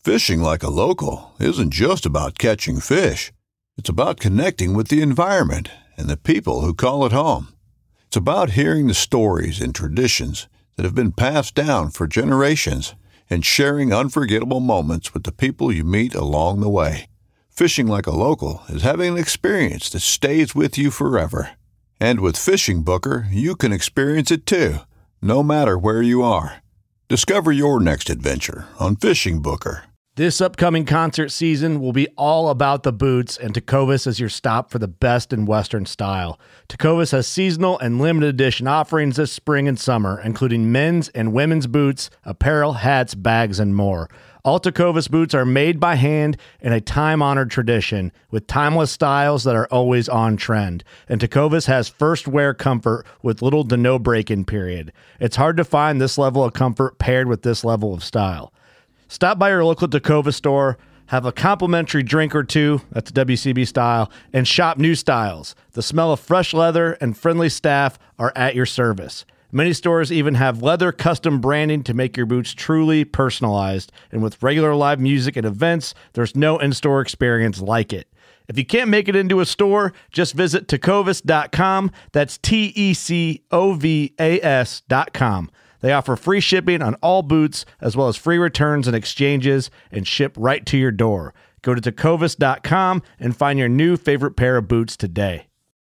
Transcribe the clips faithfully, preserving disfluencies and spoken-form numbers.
Fishing like a local isn't just about catching fish. It's about connecting with the environment and the people who call it home. It's about hearing the stories and traditions that have been passed down for generations and sharing unforgettable moments with the people you meet along the way. Fishing like a local is having an experience that stays with you forever. And with Fishing Booker, you can experience it too, no matter where you are. Discover your next adventure on Fishing Booker. This upcoming concert season will be all about the boots, and Tecovas is your stop for the best in Western style. Tecovas has seasonal and limited edition offerings this spring and summer, including men's and women's boots, apparel, hats, bags, and more. All Tecovas boots are made by hand in a time-honored tradition with timeless styles that are always on trend. And Tecovas has first wear comfort with little to no break-in period. It's hard to find this level of comfort paired with this level of style. Stop by your local Tecovas store, have a complimentary drink or two, that's W C B style, and shop new styles. The smell of fresh leather and friendly staff are at your service. Many stores even have leather custom branding to make your boots truly personalized. And with regular live music and events, there's no in-store experience like it. If you can't make it into a store, just visit tecovas dot com. That's T E C O V A S dot com. They offer free shipping on all boots, as well as free returns and exchanges, and ship right to your door. Go to tecovas dot com and find your new favorite pair of boots today.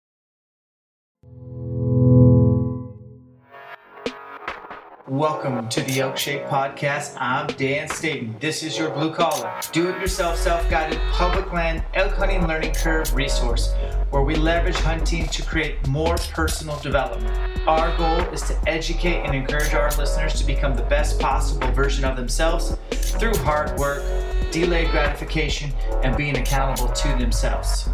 Welcome to the Elk Shape Podcast. I'm Dan Staten. This is your blue collar, do-it-yourself, self-guided public land elk hunting learning curve resource where we leverage hunting to create more personal development. Our goal is to educate and encourage our listeners to become the best possible version of themselves through hard work, delayed gratification, and being accountable to themselves.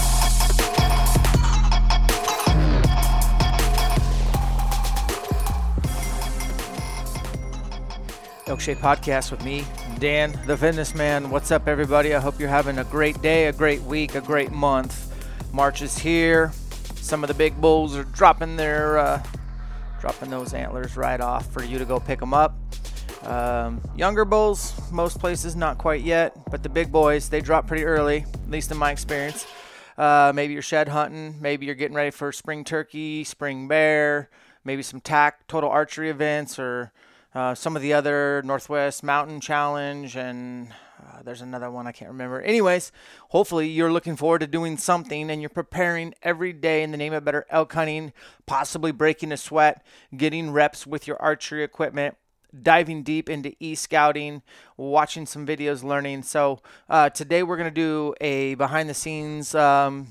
Elk Shape Podcast with me, Dan, the Fitness Man. What's up, everybody? I hope you're having a great day, a great week, a great month. March is here. Some of the big bulls are dropping their, uh, dropping those antlers right off for you to go pick them up. Um, younger bulls, most places not quite yet, but the big boys, they drop pretty early, at least in my experience. Uh, maybe you're shed hunting. Maybe you're getting ready for spring turkey, spring bear, maybe some tack, total archery events, or Uh, some of the other Northwest Mountain Challenge, and uh, there's another one I can't remember. Anyways, hopefully you're looking forward to doing something and you're preparing every day in the name of better elk hunting, possibly breaking a sweat, getting reps with your archery equipment, diving deep into e-scouting, watching some videos, learning. So uh, today we're going to do a behind-the-scenes um,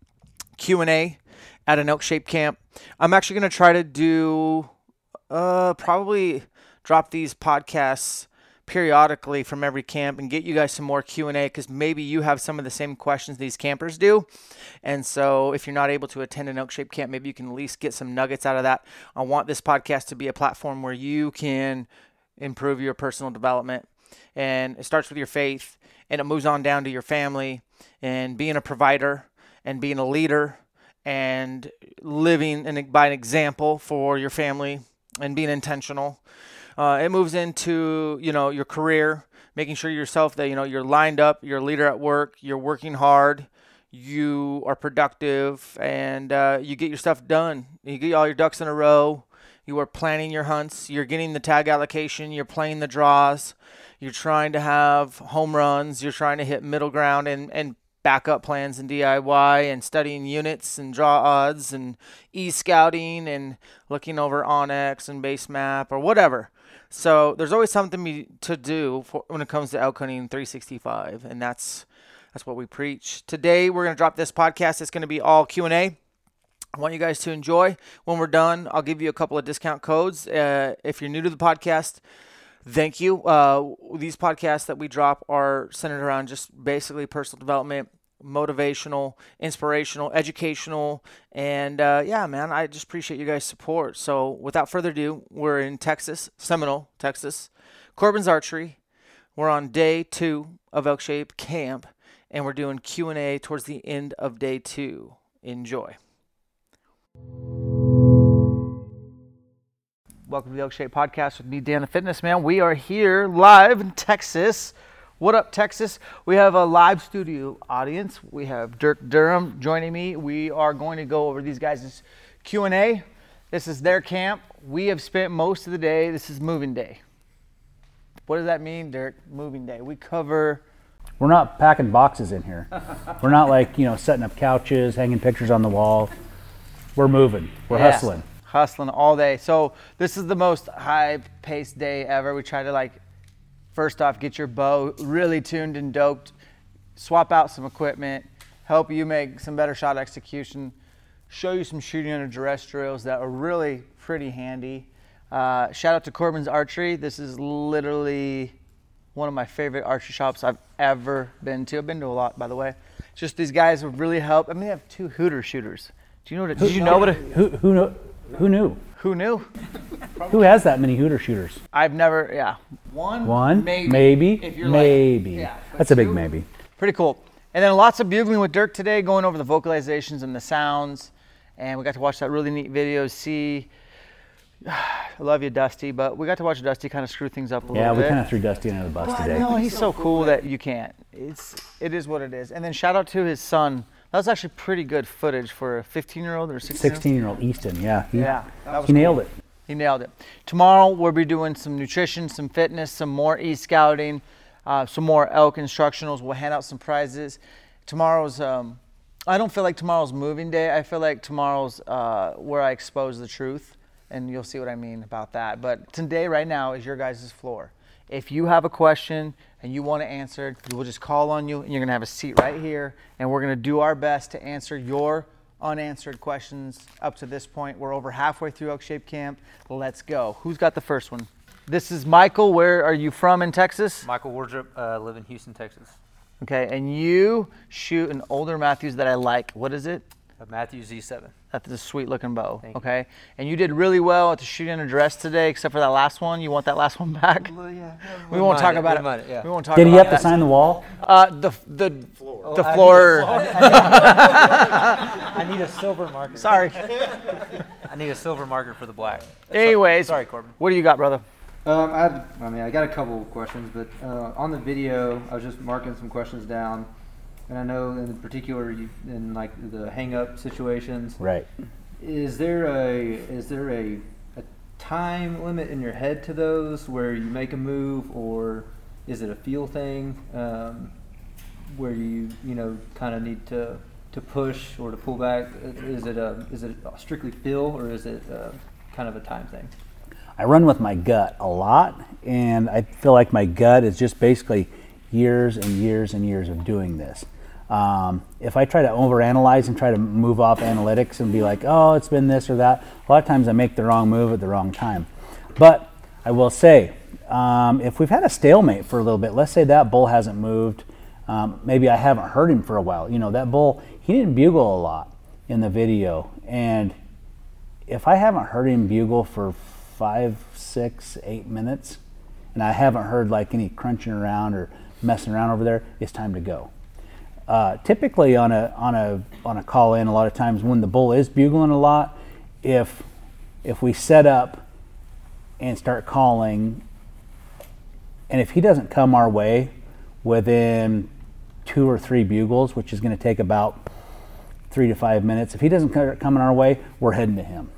Q and A at an elk shape camp. I'm actually going to try to do uh, probably... drop these podcasts periodically from every camp and get you guys some more Q and A, because maybe you have some of the same questions these campers do. And so if you're not able to attend an elk shape camp, maybe you can at least get some nuggets out of that. I want this podcast to be a platform where you can improve your personal development. And it starts with your faith, and it moves on down to your family and being a provider and being a leader and living in, by an example for your family and being intentional. Uh, it moves into, you know, your career, making sure yourself that, you know, you're lined up, you're a leader at work, you're working hard, you are productive, and uh, you get your stuff done. You get all your ducks in a row. You are planning your hunts. You're getting the tag allocation. You're playing the draws. You're trying to have home runs. You're trying to hit middle ground and, and backup plans and D I Y, and studying units and draw odds and e-scouting and looking over Onyx and base map or whatever. So there's always something to do for, when it comes to elk hunting three sixty-five, and that's that's what we preach. Today we're going to drop this podcast. It's going to be all Q and A. I want you guys to enjoy. When we're done, I'll give you a couple of discount codes. Uh, if you're new to the podcast, thank you. Uh, these podcasts that we drop are centered around just basically personal development, motivational, inspirational, educational, and uh, yeah, man, I just appreciate you guys' support. So without further ado, we're in Texas, Seminole, Texas, Corbin's Archery. We're on day two of Elk Shape Camp, and we're doing Q and A towards the end of day two. Enjoy. Welcome to the Elk Shape Podcast with me, Dan the Fitness Man. We are here live in Texas What up, Texas? We have a live studio audience. We have Dirk Durham joining me. We are going to go over these guys' Q and A. This is their camp. We have spent most of the day. This is moving day. What does that mean, Dirk? Moving day. We cover... We're not packing boxes in here. We're not like, you know, setting up couches, hanging pictures on the wall. We're moving. We're Yes. hustling. Hustling all day. So this is the most high-paced day ever. We try to, like, first off, get your bow really tuned and doped, swap out some equipment, help you make some better shot execution, show you some shooting under duress drills that are really pretty handy. Uh, shout out to Corbin's Archery. This is literally one of my favorite archery shops I've ever been to. I've been to a lot, by the way. It's just these guys have really helped. I mean, they have two Hooter shooters. Do you know what? It, did you know what? A, Who who know, who knew? who knew? Who has that many Hooter shooters? I've never. Yeah, one. One, maybe. maybe, If you're maybe. Like, yeah, but That's a big two, maybe. Pretty cool. And then lots of bugling with Dirk today, going over the vocalizations and the sounds. And we got to watch that really neat video. See, I love you, Dusty, but we got to watch Dusty kind of screw things up a Yeah, little we bit. kind of threw Dusty under the bus But today. no, he's so cool that you can't. It's it is what it is. And then shout out to his son. That was actually pretty good footage for a fifteen-year-old or sixteen. sixteen-year-old Easton, yeah. He, Yeah, that was he nailed cool. it. He nailed it. Tomorrow we'll be doing some nutrition, some fitness, some more e-scouting, uh, some more elk instructionals. We'll hand out some prizes. Tomorrow's, um, I don't feel like tomorrow's moving day. I feel like tomorrow's uh, where I expose the truth, and you'll see what I mean about that. But today, right now, is your guys' floor. If you have a question and you want it answered, we'll just call on you, and you're going to have a seat right here, and we're going to do our best to answer your unanswered questions up to this point. We're over halfway through Elk Shape Camp. Let's go. Who's got the first one? This is Michael. Where are you from in Texas? Michael Wardrop, uh, live in Houston, Texas. Okay, and you shoot an older Matthews that I like. What is it? A Matthew Z seven. That's a sweet looking bow. Thank you. Okay, and you did really well at the shooting under duress today, except for that last one. You want that last one back? Well, yeah. We won't talk about it. Mind it yeah. We won't talk Did about he have that. to sign the wall? Uh, the the floor. The I floor. I need a silver marker. Sorry. I need a silver marker for the black. Anyways, Sorry, Corbin. what do you got, brother? Um, I, had, I mean, I got a couple of questions, but uh, on the video, I was just marking some questions down, and I know in particular, you, in like the hang-up situations, Right. is there a is there a, a time limit in your head to those where you make a move, or is it a feel thing um, where you you know kind of need to to push or to pull back? Is it a is it a strictly feel, or is it a, kind of a time thing? I run with my gut a lot, and I feel like my gut is just basically years and years and years of doing this. Um, if I try to overanalyze and try to move off analytics and be like, oh, it's been this or that, a lot of times I make the wrong move at the wrong time. But I will say, um, if we've had a stalemate for a little bit, let's say that bull hasn't moved, um, maybe I haven't heard him for a while. You know, that bull, he didn't bugle a lot in the video, and if I haven't heard him bugle for five, six, eight minutes, and I haven't heard like any crunching around or messing around over there, it's time to go. Uh, typically on a on a on a call in, a lot of times when the bull is bugling a lot, if if we set up and start calling, and if he doesn't come our way within two or three bugles, which is going to take about three to five minutes, if he doesn't come in our way, we're heading to him.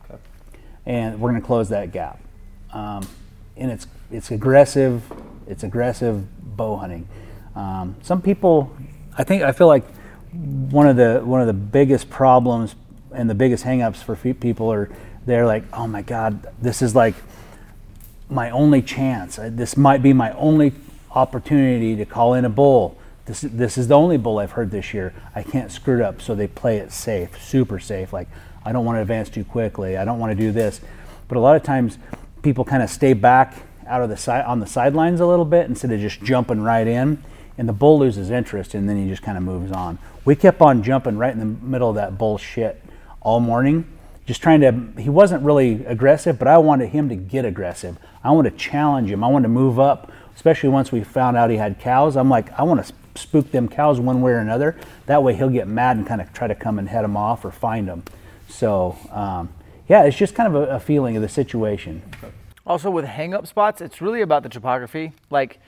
And we're going to close that gap. Um, and it's it's aggressive. It's aggressive bow hunting. Um, some people, I think, I feel like one of the one of the biggest problems and the biggest hangups for fe- people are they're like, oh my God, this is like my only chance. This might be my only opportunity to call in a bull. This this is the only bull I've heard this year. I can't screw it up, so they play it safe, super safe. Like, I don't want to advance too quickly. I don't want to do this. But a lot of times people kind of stay back out of the side on the sidelines a little bit instead of just jumping right in, and the bull loses interest, and then he just kind of moves on. We kept on jumping right in the middle of that bullshit all morning, just trying to, he wasn't really aggressive, but I wanted him to get aggressive. I wanted to challenge him. I wanted to move up, especially once we found out he had cows. I'm like, I want to spook them cows one way or another. That way he'll get mad and kind of try to come and head them off or find them. So, um, yeah, it's just kind of a, a feeling of the situation. Also with hang-up spots, it's really about the topography. Like,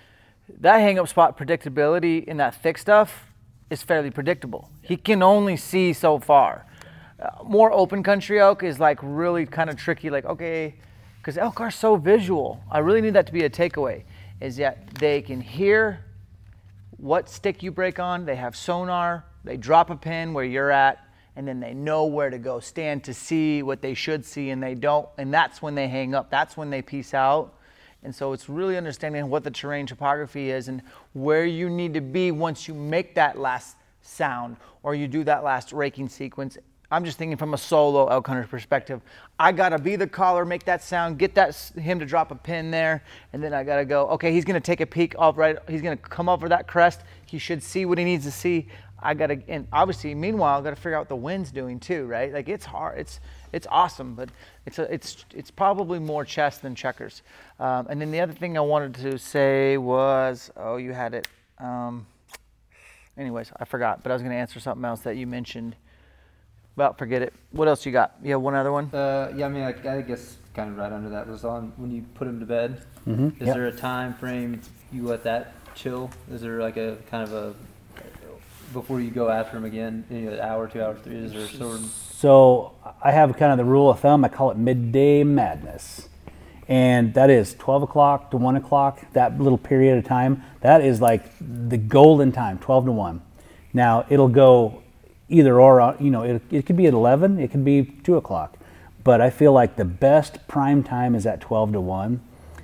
that hang up spot predictability in that thick stuff is fairly predictable. He can only see so far. Uh, more open country elk is like really kind of tricky, like, okay, because elk are so visual. I really need that to be a takeaway, is that they can hear what stick you break on, they have sonar, they drop a pin where you're at, and then they know where to go stand to see what they should see, and they don't, and that's when they hang up, that's when they peace out. And so it's really understanding what the terrain topography is and where you need to be once you make that last sound or you do that last raking sequence. I'm just thinking from a solo elk hunter's perspective. I gotta be the caller, make that sound, get that him to drop a pin there, and then I gotta go, okay, he's gonna take a peek off right, he's gonna come over that crest, he should see what he needs to see. I gotta, and obviously, meanwhile, I gotta figure out what the wind's doing too, right? Like it's hard, it's it's awesome, but it's a, it's it's probably more chess than checkers. Um, and then the other thing I wanted to say was, oh, you had it. Um, anyways, I forgot, but I was gonna answer something else that you mentioned. Well, forget it. What else you got? You have one other one? Uh, yeah, I mean, I, I guess kind of right under that was on when you put him to bed. Mm-hmm. Is Yep. there a time frame you let that chill? Is there like a kind of a before you go after him again, you know, an hour, two hours, three? Is there sort of So I have kind of the rule of thumb. I call it midday madness, and that is twelve o'clock to one o'clock. That little period of time, that is like the golden time, twelve to one. Now it'll go either or. You know, it it could be at eleven, it could be two o'clock, but I feel like the best prime time is at twelve to one,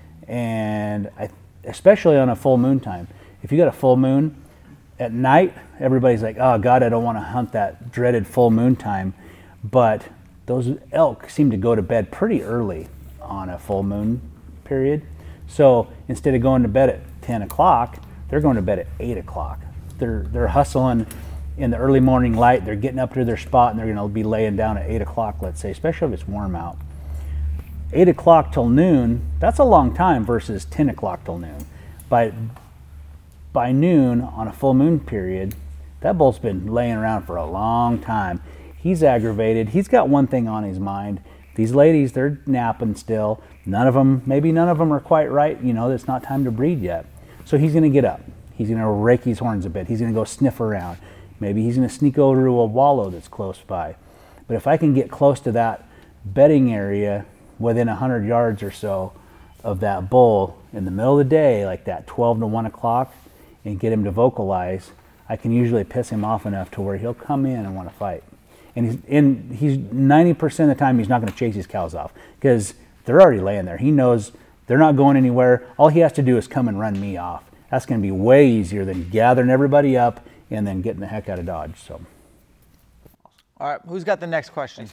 and I, especially on a full moon time. If you got a full moon at night, everybody's like, oh God, I don't want to hunt that dreaded full moon time. But those elk seem to go to bed pretty early on a full moon period. So instead of going to bed at ten o'clock, they're going to bed at eight o'clock. They're, they're hustling in the early morning light. They're getting up to their spot and they're going to be laying down at eight o'clock, let's say, especially if it's warm out. eight o'clock till noon, that's a long time versus ten o'clock till noon. By By noon on a full moon period, that bull's been laying around for a long time. He's aggravated. He's got one thing on his mind. These ladies, they're napping still. None of them, maybe none of them are quite right. You know, it's not time to breed yet. So he's going to get up. He's going to rake his horns a bit. He's going to go sniff around. Maybe he's going to sneak over to a wallow that's close by. But if I can get close to that bedding area within one hundred yards or so of that bull in the middle of the day, like that twelve to one o'clock, and get him to vocalize, I can usually piss him off enough to where he'll come in and want to fight. And he's in, he's ninety percent of the time he's not going to chase his cows off because they're already laying there. He knows they're not going anywhere. All he has to do is come and run me off. That's going to be way easier than gathering everybody up and then getting the heck out of Dodge. So, All right, who's got the next question?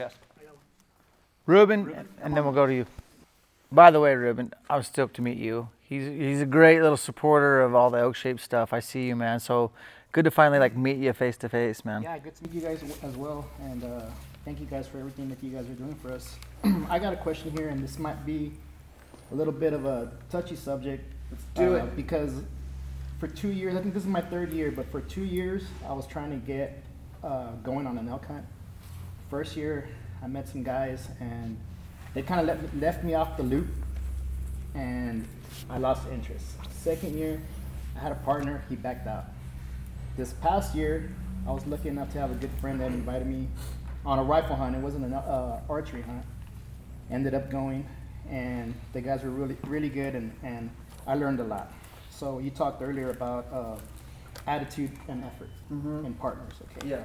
Ruben, and, and then we'll go to you. By the way, Ruben, I was stoked to meet you. He's he's a great little supporter of all the elk shaped stuff. I see you, man. So good to finally like meet you face to face, man. Yeah, good to meet you guys as well, and uh, thank you guys for everything that you guys are doing for us. I got a question here, and this might be a little bit of a touchy subject. Let's do uh, it. Because for two years, I think this is my third year, but for two years, I was trying to get uh, going on an elk hunt. First year, I met some guys, and they kind of left, left me off the loop, and I lost interest. Second year, I had a partner, he backed out. This past year, I was lucky enough to have a good friend that invited me on a rifle hunt. It wasn't an uh, archery hunt. Ended up going, and the guys were really, really good, and, and I learned a lot. So you talked earlier about uh, attitude and effort Mhm. in partners, okay? Yeah.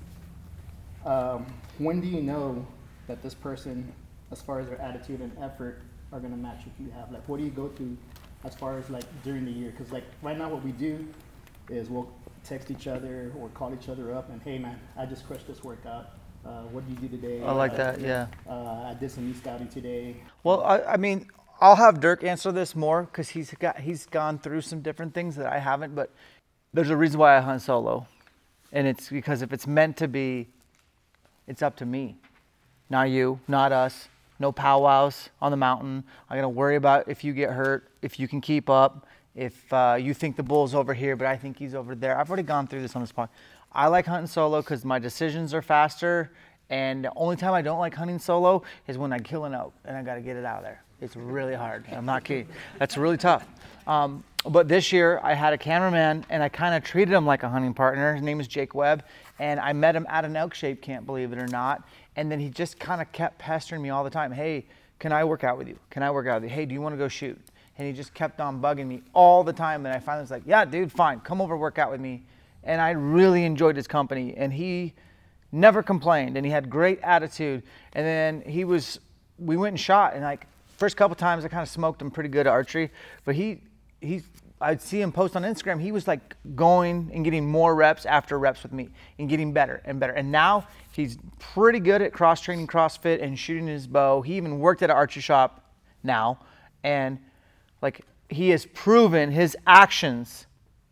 Um, when do you know that this person, as far as their attitude and effort, are gonna match what you have? Like, what do you go through as far as like during the year? Because like right now, what we do is we'll text each other or call each other up and, hey man, I just crushed this workout. Uh, what did you do today? I like Uh, that, yeah. Uh, I did some e-scouting today. Well, I, I mean, I'll have Dirk answer this more because he's got he's gone through some different things that I haven't. But there's a reason why I hunt solo, and it's because if it's meant to be, it's up to me, not you, not us. No powwows on the mountain. I'm gonna worry about if you get hurt, if you can keep up, if uh, you think the bull's over here, but I think he's over there. I've already gone through this on this podcast. I like hunting solo because my decisions are faster, and the only time I don't like hunting solo is when I kill an elk and I gotta get it out of there. It's really hard. I'm not kidding. That's really tough. Um, but this year I had a cameraman and I kind of treated him like a hunting partner. His name is Jake Webb, and I met him at an elk shape camp, believe it or not. And then he just kind of kept pestering me all the time. Hey, can I work out with you? Can I work out with you? Hey, do you want to go shoot? And he just kept on bugging me all the time. And I finally was like, yeah, dude, fine. Come over, work out with me. And I really enjoyed his company. And he never complained. And he had great attitude. And then he was, we went and shot. And like, first couple times I kind of smoked him pretty good at archery. But he, he, I'd see him post on Instagram. He was like going and getting more reps after reps with me and getting better and better. And now he's pretty good at cross training, CrossFit, and shooting his bow. He even worked at an archery shop now. And like, he has proven his actions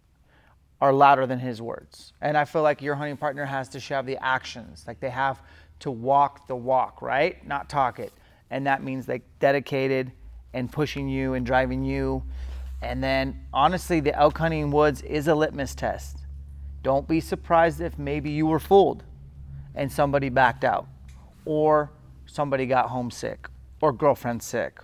are louder than his words. And I feel like your hunting partner has to have the actions. Like, they have to walk the walk, right? Not talk it. And that means like dedicated and pushing you and driving you. And then honestly, the elk hunting woods is a litmus test. Don't be surprised if maybe you were fooled and somebody backed out, or somebody got homesick, or girlfriend sick,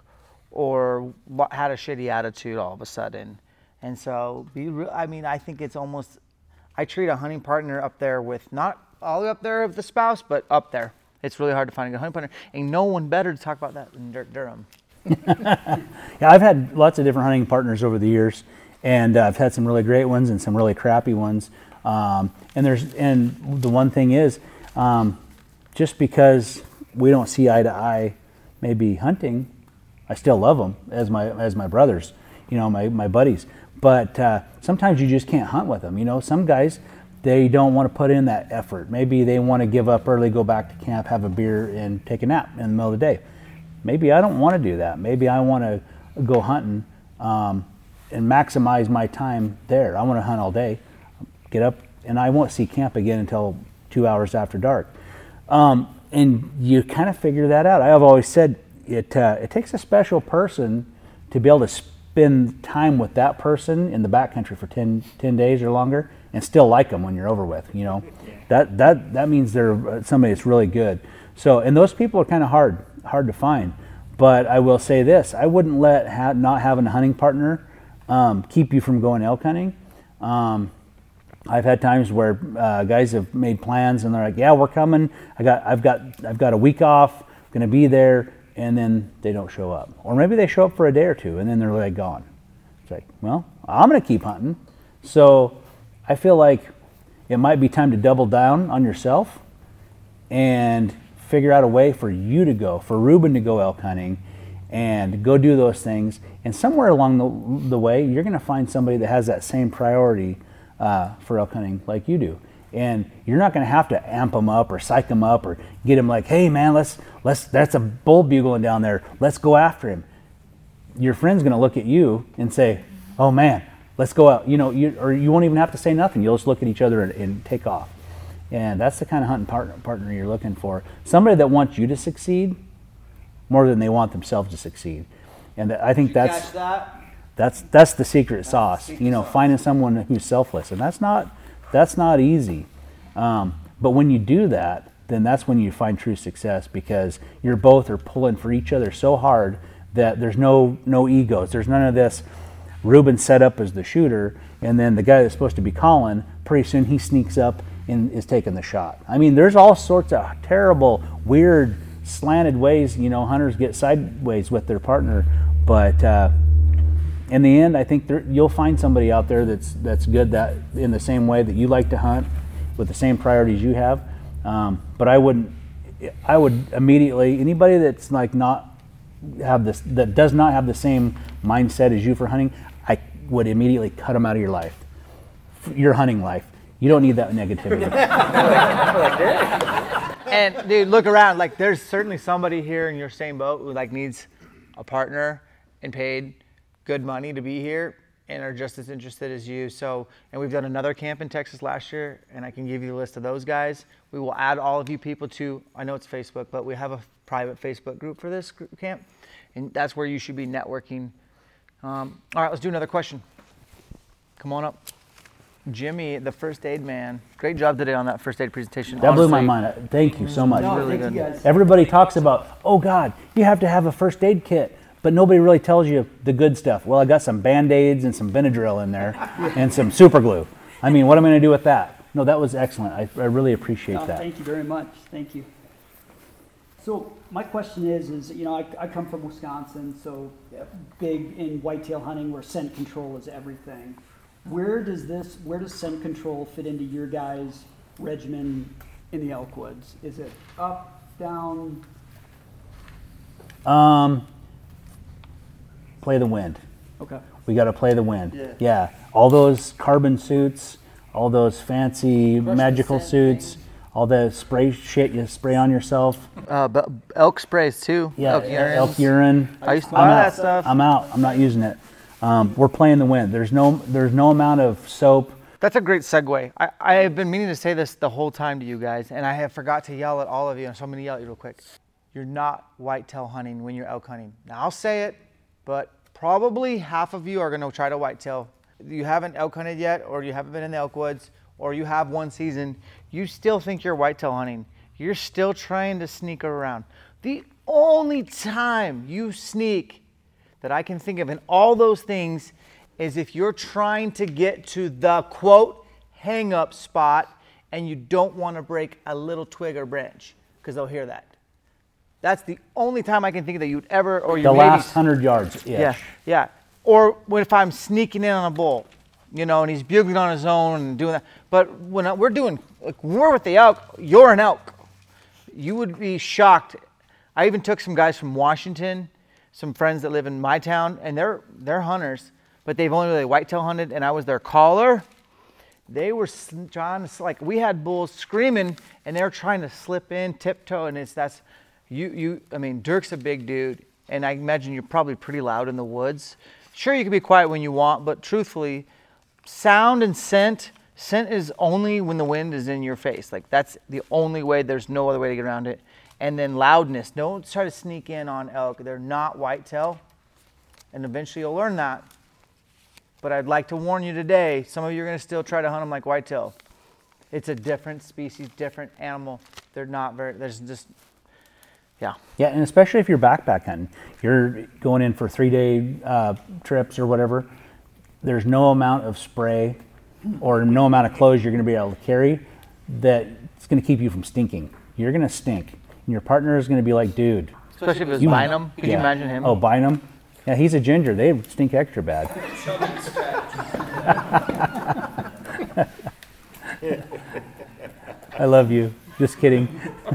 or had a shitty attitude all of a sudden. And so, be real, I mean, I think it's almost, I treat a hunting partner up there with, not all the way up there with the spouse, but up there. It's really hard to find a good hunting partner. And no one better to talk about that than Dirk Durham. Yeah, I've had lots of different hunting partners over the years, and uh, I've had some really great ones and some really crappy ones. Um, and there's, and the one thing is, um, just because we don't see eye to eye, maybe hunting, I still love them as my as my brothers, you know, my, my buddies. But uh, sometimes you just can't hunt with them. You know, some guys, they don't want to put in that effort. Maybe they want to give up early, go back to camp, have a beer, and take a nap in the middle of the day. Maybe I don't want to do that. Maybe I want to go hunting um, and maximize my time there. I want to hunt all day, get up, and I won't see camp again until two hours after dark. Um, and you kind of figure that out. I have always said, It uh, it takes a special person to be able to spend time with that person in the backcountry for ten, ten days or longer and still like them when you're over with. You know, that that that means they're somebody that's really good. So, and those people are kind of hard hard to find. But I will say this: I wouldn't let ha- not having a hunting partner um, keep you from going elk hunting. Um, I've had times where uh, guys have made plans and they're like, "Yeah, we're coming. I got I've got I've got a week off. Going to be there." And then they don't show up. Or maybe they show up for a day or two and then they're like gone. It's like, well, I'm gonna keep hunting. So I feel like it might be time to double down on yourself and figure out a way for you to go, for Ruben to go elk hunting and go do those things. And somewhere along the, the way, you're gonna find somebody that has that same priority uh, for elk hunting like you do. And you're not going to have to amp them up or psych them up or get them like, hey man, let's let's that's a bull bugling down there. Let's go after him. Your friend's going to look at you and say, oh man, let's go out. You know, you, or you won't even have to say nothing. You'll just look at each other and, and take off. And that's the kind of hunting partner partner you're looking for. Somebody that wants you to succeed more than they want themselves to succeed. And I think that's Catch that? that's that's the secret That's sauce. the secret you know, sauce. finding someone who's selfless, and that's not. That's not easy. Um, but when you do that, then that's when you find true success, because you're both are pulling for each other so hard that there's no no egos. There's none of this. Ruben set up as the shooter, and then the guy that's supposed to be calling, pretty soon he sneaks up and is taking the shot. I mean, there's all sorts of terrible, weird, slanted ways, you know, hunters get sideways with their partner. But uh, in the end, I think there, you'll find somebody out there that's that's good that in the same way that you like to hunt, with the same priorities you have. Um, but I wouldn't. I would immediately anybody that's like not have this that does not have the same mindset as you for hunting. I would immediately cut them out of your life, your hunting life. You don't need that negativity. And dude, look around. Like, there's certainly somebody here in your same boat who like needs a partner and paid good money to be here and are just as interested as you. So, and we've done another camp in Texas last year, and I can give you the list of those guys. We will add all of you people to, I know it's Facebook, but we have a private Facebook group for this group camp, and that's where you should be networking. Um, all right, let's do another question. Come on up. Jimmy, the first aid man. Great job today on that first aid presentation. That blew my Honestly, mind. Thank you so much. No, really thank you good. guys. Everybody talks about, oh God, you have to have a first aid kit. but nobody really tells you the good stuff. Well, I got some Band-Aids and some Benadryl in there and some super glue. I mean, what am I going to do with that? No, that was excellent. I, I really appreciate No, that. Thank you very much. Thank you. So my question is, is you know, I, I come from Wisconsin, so big in whitetail hunting where scent control is everything. Where does this, where does scent control fit into your guys' regimen in the elk woods? Is it up, down? Um, play the wind. Okay. We got to play the wind. Yeah. Yeah. All those carbon suits, all those fancy magical suits, all the spray shit you spray on yourself. Uh, but elk sprays too. Yeah. Elk urine. Elk urine. I used to I'm buy out. that stuff. I'm out. I'm not using it. Um, we're playing the wind. There's no, there's no amount of soap. That's a great segue. I, I have been meaning to say this the whole time to you guys, and I have forgot to yell at all of you, so I'm going to yell at you real quick. You're not whitetail hunting when you're elk hunting. Now, I'll say it, but probably half of you are going to try to whitetail. You haven't elk hunted yet, or you haven't been in the elk woods, or you have one season. You still think you're whitetail hunting. You're still trying to sneak around. The only time you sneak that I can think of in all those things is if you're trying to get to the quote hang up spot and you don't want to break a little twig or branch because they'll hear that. That's the only time I can think of that you'd ever, or you The maybe, last hundred yards. yeah, yeah. Or when if I'm sneaking in on a bull, you know, and he's bugling on his own and doing that. But when I, we're doing, like, when we're with the elk, you're an elk. You would be shocked. I even took some guys from Washington, some friends that live in my town, and they're they're hunters, but they've only really whitetail hunted, and I was their caller. They were trying to, like, we had bulls screaming, and they're trying to slip in, tiptoe, and it's that's, you, you. I mean, Dirk's a big dude, and I imagine you're probably pretty loud in the woods. Sure, you can be quiet when you want, but truthfully, sound and scent, scent is only when the wind is in your face. Like, that's the only way, there's no other way to get around it. And then loudness. Don't try to sneak in on elk. They're not whitetail. And eventually you'll learn that. But I'd like to warn you today, some of you are going to still try to hunt them like whitetail. It's a different species, different animal. They're not very, there's just, yeah. Yeah, and especially if you're backpack hunting, you're going in for three-day uh, trips or whatever, there's no amount of spray or no amount of clothes you're going to be able to carry that it's going to keep you from stinking. You're going to stink. And your partner is going to be like, dude. Especially if it was you- Bynum. Could you Yeah. imagine him? Oh, Bynum? Yeah, he's a ginger. They stink extra bad. I love you. Just kidding.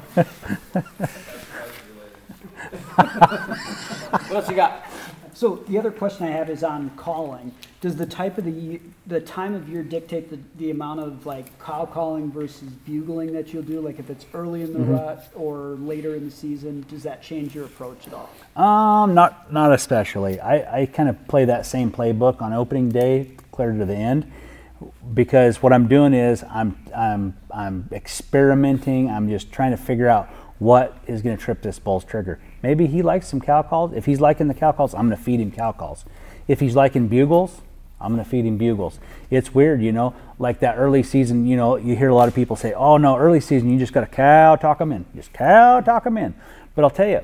What else you got? So the other question I have is on calling. Does the type of the the time of year dictate the, the amount of like cow calling versus bugling that you'll do? Like if it's early in the Mm-hmm. rut or later in the season, does that change your approach at all? Um, not not especially. I, I kind of play that same playbook on opening day, clear to the end, because what I'm doing is I'm I'm I'm experimenting. I'm just trying to figure out what is going to trip this bull's trigger. Maybe he likes some cow calls. If he's liking the cow calls, I'm going to feed him cow calls. If he's liking bugles, I'm going to feed him bugles. It's weird, you know, like that early season, you know, you hear a lot of people say, oh no, early season, you just got to cow talk them in. Just cow talk them in. But I'll tell you,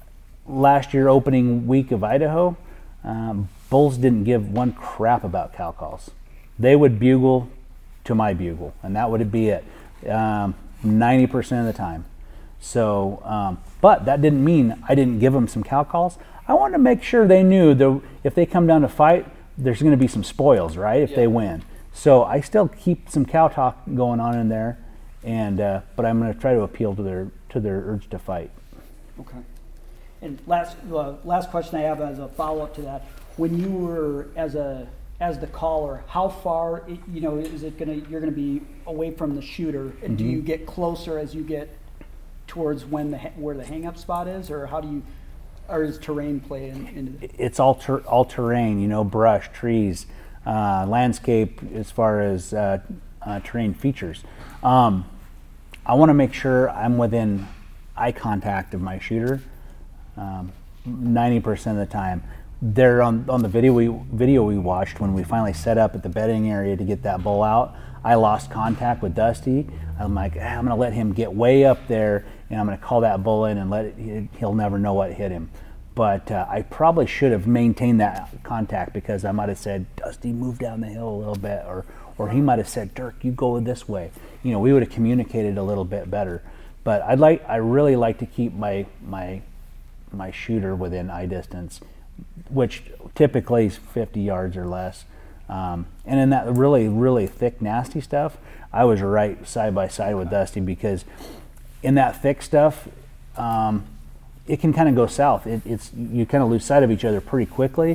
last year opening week of Idaho, um, bulls didn't give one crap about cow calls. They would bugle to my bugle, and that would be it, um, ninety percent of the time. So, um, but that didn't mean I didn't give them some cow calls. I wanted to make sure they knew that if they come down to fight, there's going to be some spoils, right? If yeah. they win. So I still keep some cow talk going on in there, and uh, but I'm going to try to appeal to their to their urge to fight. Okay. And last uh, last question I have as a follow up to that: when you were as a as the caller, how far you know is it going to you're going to be away from the shooter, and mm-hmm. do you get closer as you get towards when the where the hang up spot is, or how do you, or is terrain play in, into it? It's all ter, all terrain, you know, brush, trees, uh, landscape as far as uh, uh, terrain features. Um, I want to make sure I'm within eye contact of my shooter. Um, ninety percent of the time, they're on on the video we video we watched when we finally set up at the bedding area to get that bull out. I lost contact with Dusty. I'm like, ah, I'm going to let him get way up there, and I'm going to call that bull in and let it, he'll never know what hit him. but uh, I probably should have maintained that contact, because I might have said, Dusty, move down the hill a little bit, or or he might have said, Dirk, you go this way. You know, we would have communicated a little bit better. But I'd like, I really like to keep my my my shooter within eye distance, which typically is fifty yards or less. Um, and in that really, really thick, nasty stuff, I was right side by side with Dusty, because in that thick stuff, um, it can kind of go south. It, it's you kind of lose sight of each other pretty quickly,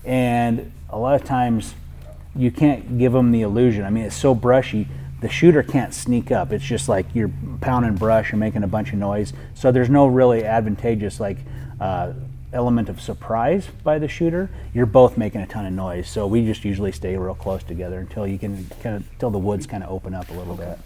and a lot of times you can't give them the illusion. I mean, it's so brushy, the shooter can't sneak up. It's just like you're pounding brush and making a bunch of noise. So there's no really advantageous like uh, element of surprise by the shooter. You're both making a ton of noise. So we just usually stay real close together until you can kind of until the woods kind of open up a little bit.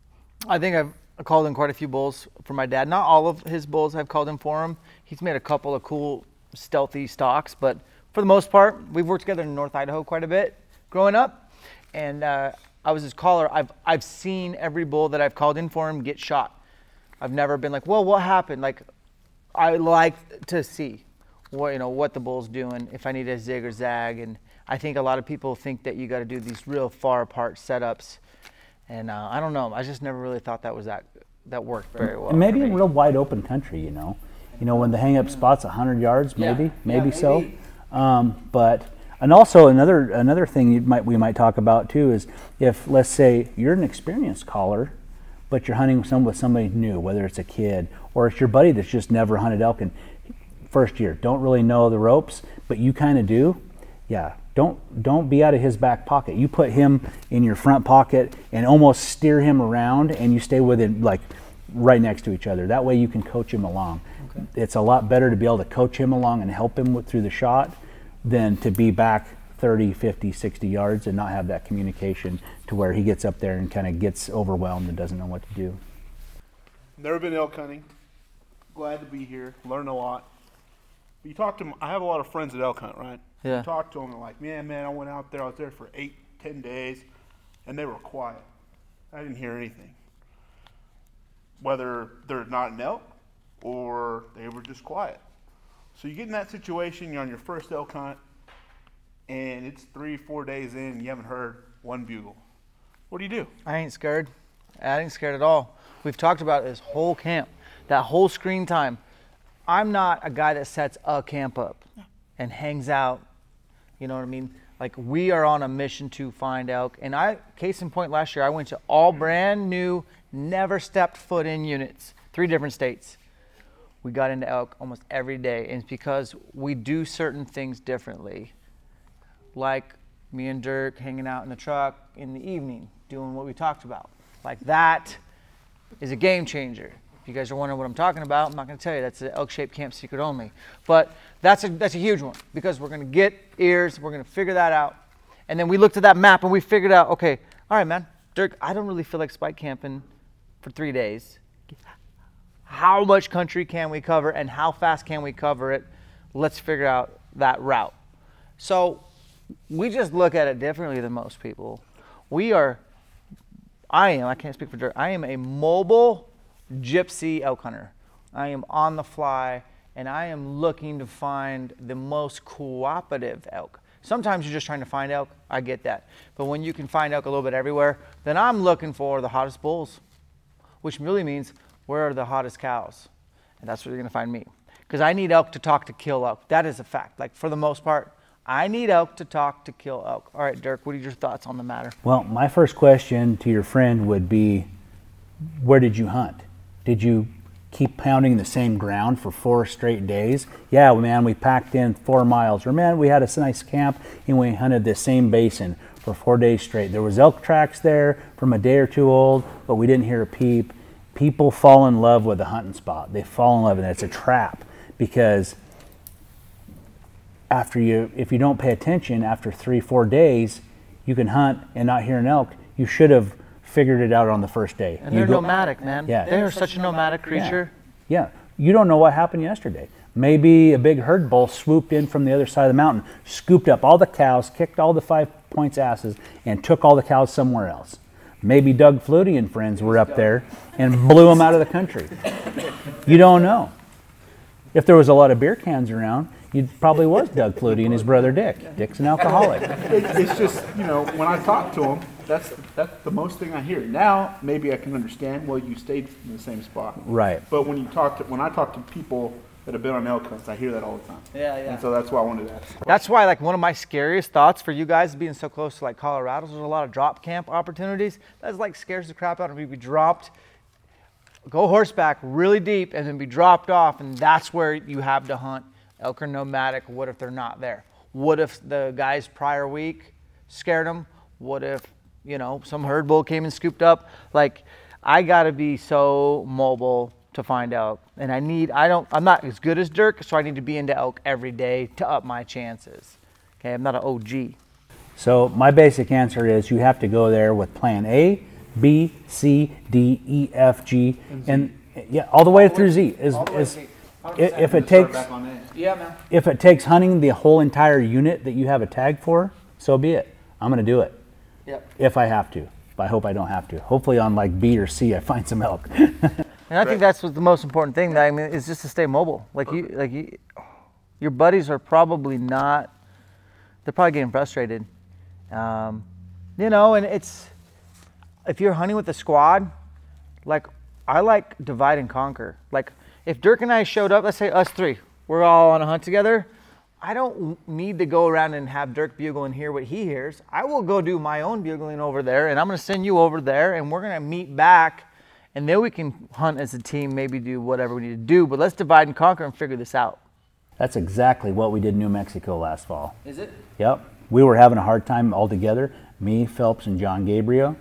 I think I've called in quite a few bulls for my dad. Not all of his bulls I've called in for him. He's made a couple of cool stealthy stalks, but for the most part, we've worked together in North Idaho quite a bit growing up, and uh, I was his caller. I've I've seen every bull that I've called in for him get shot. I've never been like, well, what happened? Like, I like to see what you know what the bull's doing, if I need a zig or zag, and I think a lot of people think that you got to do these real far apart setups, and uh, I don't know. I just never really thought that was that that worked very well. And maybe for in me. real wide open country, you know, you know when the hang up spot's a hundred yards, maybe, Yeah. maybe, Yeah, so. maybe. Um, but and also another another thing you might we might talk about too is if, let's say, you're an experienced caller, but you're hunting some with somebody new, whether it's a kid or it's your buddy that's just never hunted elk and first year, don't really know the ropes, but you kind of do. Yeah, don't don't be out of his back pocket. You put him in your front pocket and almost steer him around, and you stay with him like right next to each other. That way you can coach him along. Okay. It's a lot better to be able to coach him along and help him with, through the shot than to be back thirty, fifty, sixty yards and not have that communication to where he gets up there and kind of gets overwhelmed and doesn't know what to do. Never been elk hunting. Glad to be here. Learn a lot. You talk to them. I have a lot of friends that elk hunt, right? Yeah. You talk to them and like, man, man, I went out there. I was there for eight, ten days, and they were quiet. I didn't hear anything. Whether they're not an elk or they were just quiet. So you get in that situation, you're on your first elk hunt, and it's three, four days in, and you haven't heard one bugle. What do you do? I ain't scared. I ain't scared at all. We've talked about this whole camp, that whole screen time. I'm not a guy that sets a camp up and hangs out. You know what I mean? Like, we are on a mission to find elk. And I, case in point, last year I went to all brand new, never stepped foot in units, three different states. We got into elk almost every day, and it's because we do certain things differently. Like me and Dirk hanging out in the truck in the evening, doing what we talked about. Like, that is a game changer. If you guys are wondering what I'm talking about, I'm not going to tell you. That's the elk-shaped camp secret only. But that's a that's a huge one, because we're going to get ears, we're going to figure that out. And then we looked at that map and we figured out, okay, all right, man, Dirk, I don't really feel like spike camping for three days. How much country can we cover and how fast can we cover it? Let's figure out that route. So we just look at it differently than most people. We are, I am, I can't speak for Dirk, I am a mobile gypsy elk hunter. I am on the fly, and I am looking to find the most cooperative elk. Sometimes you're just trying to find elk, I get that. But when you can find elk a little bit everywhere, then I'm looking for the hottest bulls, which really means where are the hottest cows? And that's where you're gonna find me. Because I need elk to talk to kill elk. That is a fact. Like, for the most part, I need elk to talk to kill elk. All right, Dirk, what are your thoughts on the matter? Well, my first question to your friend would be, where did you hunt? Did you keep pounding the same ground for four straight days? Yeah, man, we packed in four miles. Or, man, we had a nice camp and we hunted the same basin for four days straight. There was elk tracks there from a day or two old, but we didn't hear a peep. People fall in love with a hunting spot. They fall in love, and it's a trap, because after you, if you don't pay attention, after three, four days, you can hunt and not hear an elk. You should have figured it out on the first day. And you they're go, nomadic, man. Yeah. They're such a nomadic creature. Yeah. You don't know what happened yesterday. Maybe a big herd bull swooped in from the other side of the mountain, scooped up all the cows, kicked all the Five Points asses, and took all the cows somewhere else. Maybe Doug Flutie and friends were up there and blew them out of the country. You don't know. If there was a lot of beer cans around, you probably was Doug Flutie and his brother Dick. Dick's an alcoholic. It, it's just, you know, when I talk to them, that's that's the most thing I hear. Now maybe I can understand. Well, you stayed in the same spot, Right. But when you talk to when I talk to people that have been on elk hunts, I hear that all the time. Yeah, yeah. And so that's why I wanted to ask. That's why, like, one of my scariest thoughts for you guys being so close to like Colorado, there's a lot of drop camp opportunities. That's like scares the crap out of me. Be dropped, go horseback really deep, and then be dropped off, and that's where you have to hunt elk or nomadic. What if they're not there? What if the guys prior week scared them? What if, you know, some herd bull came and scooped up? Like, I gotta be so mobile to find elk, and I need, I don't, I'm not as good as Dirk, so I need to be into elk every day to up my chances. Okay, I'm not an O G. So my basic answer is you have to go there with plan A, B, C, D, E, F, G, and yeah, all the way through Z. Is, is i- if it takes Yeah, man. if it takes hunting the whole entire unit that you have a tag for, so be it. I'm gonna do it. Yep. If I have to. But I hope I don't have to. Hopefully on like B or C I find some elk. And I think that's what the most important thing. That I mean, is just to stay mobile. Like you, like you, your buddies are probably not. They're probably getting frustrated. Um, you know, and it's if you're hunting with a squad, like I like divide and conquer. Like if Dirk and I showed up, let's say us three, we're all on a hunt together. I don't need to go around and have Dirk bugle and hear what he hears. I will go do my own bugling over there, and I'm going to send you over there, and we're going to meet back, and then we can hunt as a team, maybe do whatever we need to do. But let's divide and conquer and figure this out. That's exactly what we did in New Mexico last fall. Is it? Yep. We were having a hard time all together, me, Phelps, and John Gabriel.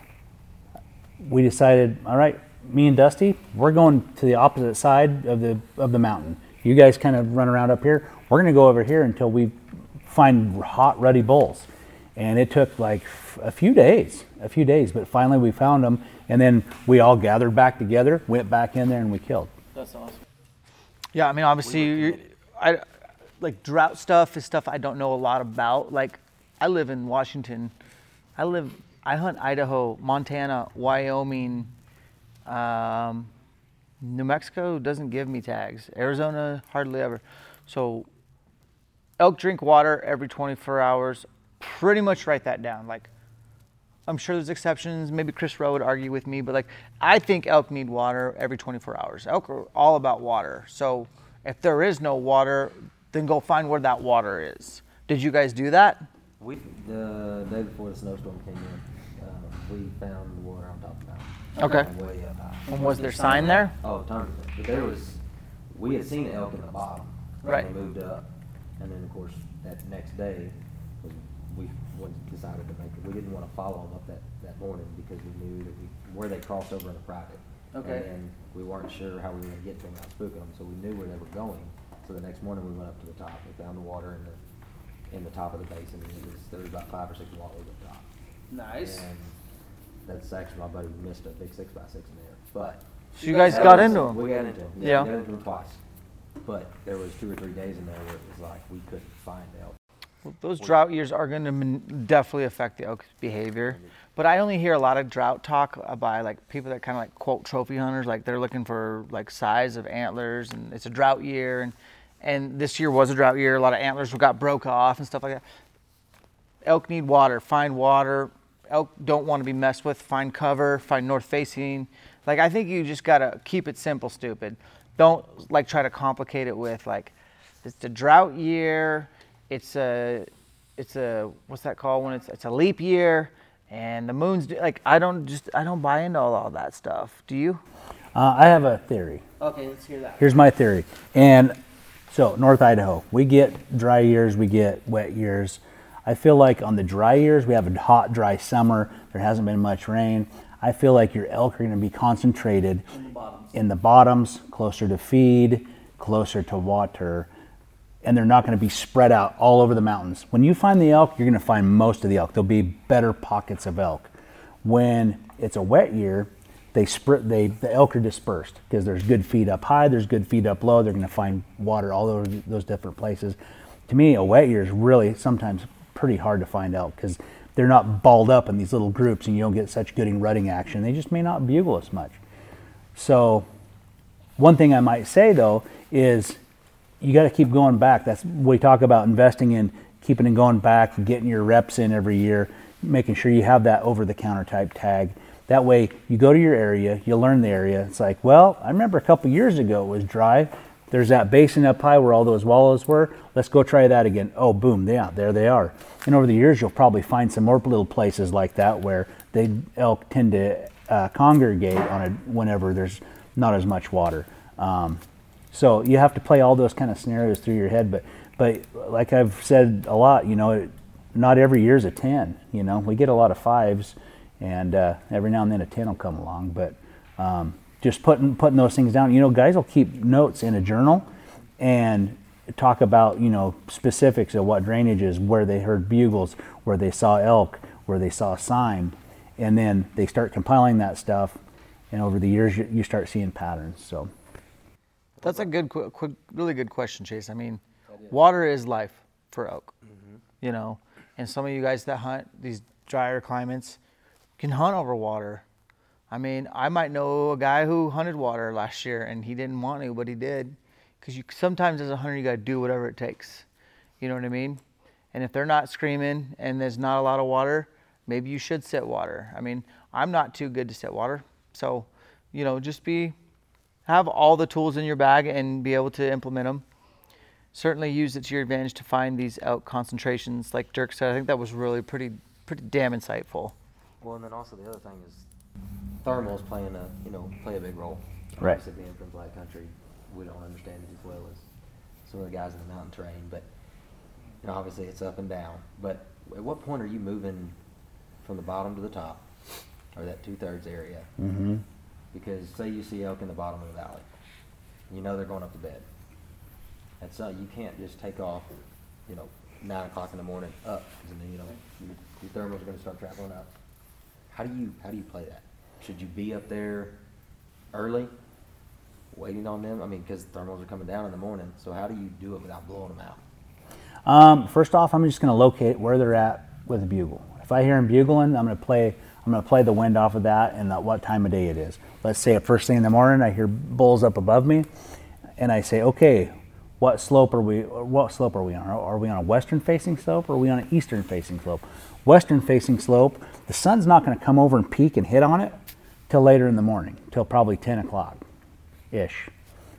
We decided, all right, me and Dusty, we're going to the opposite side of the of the mountain. You guys kind of run around up here. We're going to go over here until we find hot, ruddy bulls. And it took like a few days, a few days, but finally we found them. And then we all gathered back together, went back in there, and we killed. That's awesome. Yeah, I mean, obviously, you're, I like drought stuff is stuff I don't know a lot about. Like, I live in Washington. I live, I hunt Idaho, Montana, Wyoming. Um, New Mexico doesn't give me tags. Arizona, hardly ever. So, elk drink water every twenty-four hours. Pretty much write that down. Like, I'm sure there's exceptions. Maybe Chris Rowe would argue with me, but like, I think elk need water every twenty-four hours. Elk are all about water. So if there is no water, then go find where that water is. Did you guys do that? We, the day before the snowstorm came in, um, we found the water on top of the mountain. Okay. Way up high. And was there sign there? Oh, tons of it. But there was, we had seen elk in the bottom. Right. And we moved up. And then, of course, that next day, was, we went, decided to make it. We didn't want to follow them up that, that morning because we knew that we, where they crossed over in a private. Okay. And we weren't sure how we were going to get to them without spooking them. So we knew where they were going. So the next morning we went up to the top. We found the water in the in the top of the basin. And it was, there was about five or six wallows up top. Nice. And that's actually my buddy missed a big six by six in there. But So you guys got into them? we got into them. Yeah. We got into them twice. But there was two or three days in there where it was like we couldn't find elk. Well, those drought years are going to definitely affect the elk's behavior. But I only hear a lot of drought talk by like people that kind of like quote trophy hunters, like they're looking for like size of antlers, and it's a drought year, and and this year was a drought year. A lot of antlers got broke off and stuff like that. Elk need water. Find water. Elk don't want to be messed with. Find cover. Find north facing. Like, I think you just gotta keep it simple, stupid. Don't like try to complicate it with like it's a drought year. It's a it's a what's that called when it's it's a leap year. And the moon's like I don't just I don't buy into all, all that stuff. Do you? Uh, I have a theory. Okay, let's hear that. Here's my theory. And so North Idaho, we get dry years, we get wet years. I feel like on the dry years, we have a hot, dry summer. There hasn't been much rain. I feel like your elk are going to be concentrated in the bottoms, in the bottoms, closer to feed, closer to water, and they're not going to be spread out all over the mountains. When you find the elk, you're going to find most of the elk. There'll be better pockets of elk. When it's a wet year, they spread. They the elk are dispersed because there's good feed up high, there's good feed up low. They're going to find water all over those different places. To me, a wet year is really sometimes pretty hard to find elk because they're not balled up in these little groups, and you don't get such good in rutting action. They just may not bugle as much. So, one thing I might say though is you got to keep going back. That's we talk about investing in keeping and going back, getting your reps in every year, making sure you have that over-the-counter type tag. That way, you go to your area, you learn the area. It's like, well, I remember a couple years ago it was dry. There's that basin up high where all those wallows were. Let's go try that again. Oh, boom, yeah, there they are. And over the years, you'll probably find some more little places like that where they elk tend to uh, congregate on a whenever there's not as much water. Um, so you have to play all those kind of scenarios through your head. But but like I've said a lot, you know, it, not every year's a ten. You know, we get a lot of fives, and uh, every now and then a ten will come along. But um, just putting putting those things down. You know, guys will keep notes in a journal and talk about, you know, specifics of what drainage is, where they heard bugles, where they saw elk, where they saw sign, and then they start compiling that stuff, and over the years you, you start seeing patterns. So that's a good, quick, quick, really good question, Chase. I mean, water is life for elk, mm-hmm. you know, and some of you guys that hunt these drier climates can hunt over water. I mean, I might know a guy who hunted water last year and he didn't want to, but he did. Because you sometimes as a hunter, you got to do whatever it takes. You know what I mean? And if they're not screaming and there's not a lot of water, maybe you should set water. I mean, I'm not too good to set water. So, you know, just be, have all the tools in your bag and be able to implement them. Certainly use it to your advantage to find these elk concentrations. Like Dirk said, I think that was really pretty, pretty damn insightful. Well, and then also the other thing is thermals playing a, you know, play a big role. Right. Obviously being from Black Country, we don't understand it as well as some of the guys in the mountain terrain, but you know, obviously it's up and down. But at what point are you moving from the bottom to the top, or that two-thirds area? Mm-hmm. Because say you see elk in the bottom of the valley, you know they're going up to bed. And so you can't just take off, you know, nine o'clock in the morning up, and then you know your, your thermals are going to start traveling up. How do you how do you play that? Should you be up there early, waiting on them? I mean, because thermals are coming down in the morning. So how do you do it without blowing them out? Um, first off, I'm just going to locate where they're at with a bugle. If I hear them bugling, I'm going to play. I'm going to play the wind off of that and the, what time of day it is. Let's say at first thing in the morning, I hear bulls up above me, and I say, okay, what slope are we? What slope are we on? Are we on a western-facing slope, or are we on an eastern-facing slope? Western-facing slope, the sun's not going to come over and peak and hit on it till later in the morning, till probably ten o'clock ish.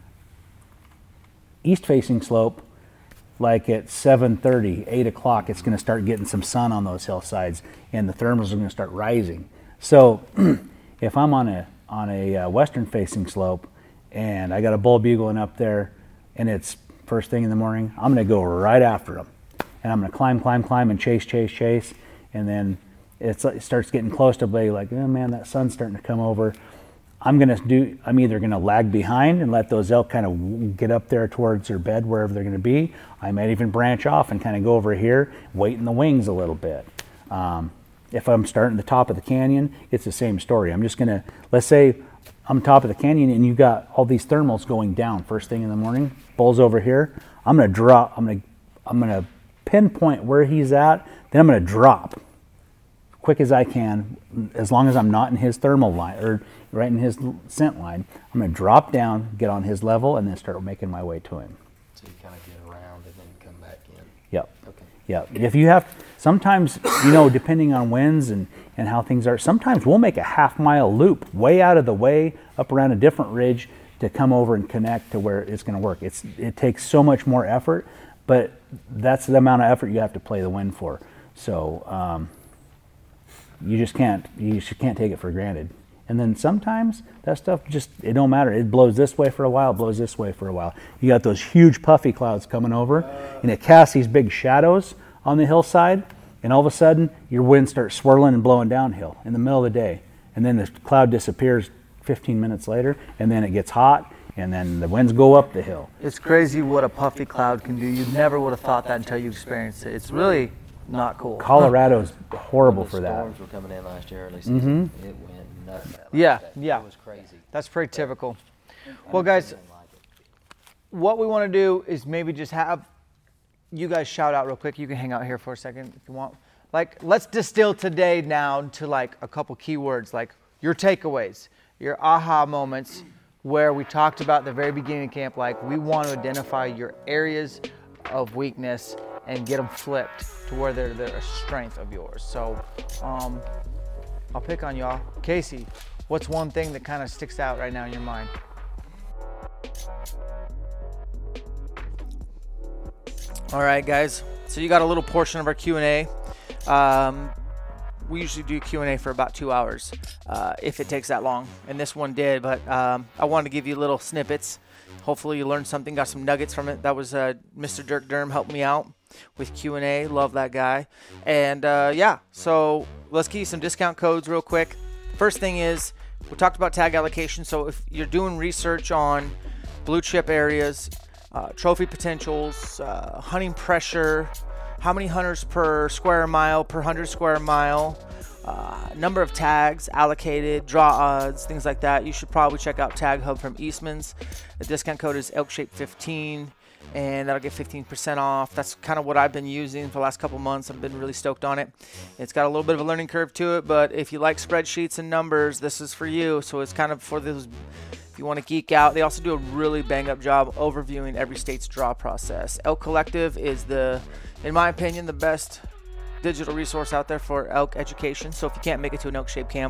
East-facing slope, like at seven thirty, eight o'clock, it's going to start getting some sun on those hillsides, and the thermals are going to start rising. So if I'm on a on a uh, western-facing slope and I got a bull bugling up there, and it's first thing in the morning, I'm going to go right after them, and I'm going to climb, climb, climb, and chase, chase, chase, and then it's, it starts getting close to be like, oh man, that sun's starting to come over. I'm going to do, I'm either going to lag behind and let those elk kind of get up there towards their bed, wherever they're going to be. I might even branch off and kind of go over here, wait in the wings a little bit. Um, if I'm starting at the top of the canyon, it's the same story. I'm just going to, let's say I'm top of the canyon and you got all these thermals going down first thing in the morning, bulls over here. I'm going to drop, I'm going to, I'm going to pinpoint where he's at, then I'm going to drop quick as I can, as long as I'm not in his thermal line or right in his scent line. I'm going to drop down, get on his level, and then start making my way to him. So you kind of get around and then come back in. Yep. Okay. Yep. If you have, sometimes, you know, depending on winds and, and how things are, sometimes we'll make a half mile loop way out of the way up around a different ridge to come over and connect to where it's going to work. It's It takes so much more effort, but that's the amount of effort you have to play the wind for. So um, you just can't, you just can't take it for granted. And then sometimes that stuff just, it don't matter. It blows this way for a while, it blows this way for a while. You got those huge puffy clouds coming over, and it casts these big shadows on the hillside, and all of a sudden your wind starts swirling and blowing downhill in the middle of the day. And then the cloud disappears fifteen minutes later, and then it gets hot, and then the winds go up the hill. It's crazy what a puffy cloud can do. You never would have thought that until you experienced it. It's really not cool. Colorado's horrible When for the that. storms were coming in last year early season, Mhm. it went nuts. Yeah, That- yeah. It was crazy. That's pretty typical. Well, guys, what we want to do is maybe just have you guys shout out real quick. You can hang out here for a second if you want. Like, let's distill today down to like a couple keywords, like your takeaways, your aha moments. where we talked about at the very beginning of camp, like we want to identify your areas of weakness and get them flipped to where they're, they're a strength of yours. So um, I'll pick on y'all. Casey, what's one thing that kind of sticks out right now in your mind? All right, guys. So you got a little portion of our Q and A. Um, we usually do Q and A for about two hours, uh, if it takes that long. And this one did, but um, I wanted to give you little snippets. Hopefully you learned something, got some nuggets from it. That was uh, Mister Dirk Durham helped me out with Q and A. Love that guy. And uh, yeah, so let's give you some discount codes real quick. First thing is, we talked about tag allocation. So if you're doing research on blue chip areas, uh, trophy potentials, uh, hunting pressure, how many hunters per square mile, per one hundred square mile, uh, number of tags allocated, draw odds, things like that, you should probably check out Tag Hub from Eastman's. The discount code is elk shape fifteen, and that'll get fifteen percent off. That's kind of what I've been using for the last couple months. I've been really stoked on it. It's got a little bit of a learning curve to it, but if you like spreadsheets and numbers, this is for you. So it's kind of for those, if you want to geek out. They also do a really bang up job overviewing every state's draw process. Elk Collective is the, in my opinion, the best digital resource out there for elk education. So if you can't make it to an elk shape camp,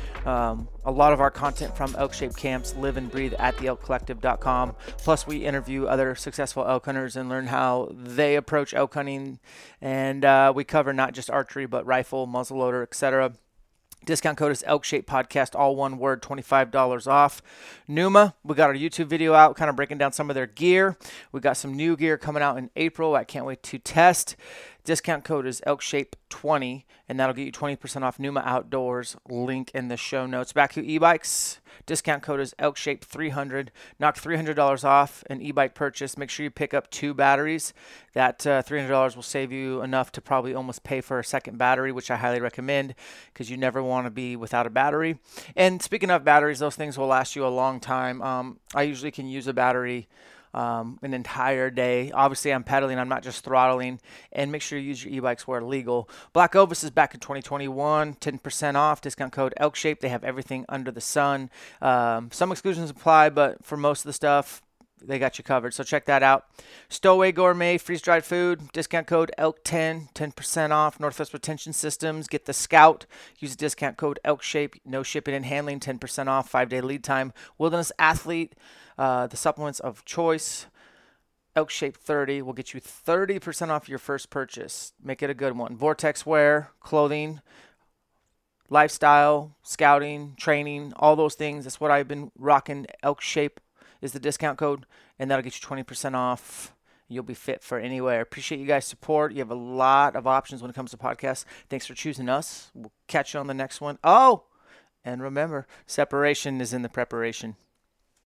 um, a lot of our content from elk shape camps live and breathe at the elk collective dot com. Plus we interview other successful elk hunters and learn how they approach elk hunting. And uh, we cover not just archery, but rifle, muzzleloader, et cetera. Discount code is Elk Shape Podcast, all one word, twenty-five dollars off. Numa, we got our YouTube video out, kind of breaking down some of their gear. We got some new gear coming out in April. I can't wait to test. Discount code is Elk Shape twenty, and that'll get you twenty percent off Numa Outdoors. Link in the show notes. Back to e-bikes. Discount code is Elk Shape three hundred. Knock three hundred dollars off an e-bike purchase. Make sure you pick up two batteries. That uh, three hundred dollars will save you enough to probably almost pay for a second battery, which I highly recommend because you never want to be without a battery. And speaking of batteries, those things will last you a long time. Um, I usually can use a battery Um, an entire day. Obviously, I'm pedaling. I'm not just throttling. And make sure you use your e-bikes where legal. Black Ovis is back in twenty twenty-one. ten percent off. Discount code ElkShape. They have everything under the sun. Um, some exclusions apply, but for most of the stuff, they got you covered. So check that out. Stowaway Gourmet freeze-dried food. Discount code elk ten. ten percent off. Northwest Retention Systems. Get the Scout. Use the discount code ElkShape. No shipping and handling. ten percent off. Five-day lead time. Wilderness Athlete. Uh, the supplements of choice, Elk Shape thirty will get you thirty percent off your first purchase. Make it a good one. Vortex wear, clothing, lifestyle, scouting, training, all those things. That's what I've been rocking. Elk Shape is the discount code, and that'll get you twenty percent off. You'll be fit for anywhere. Appreciate you guys' support. You have a lot of options when it comes to podcasts. Thanks for choosing us. We'll catch you on the next one. Oh, and remember, separation is in the preparation.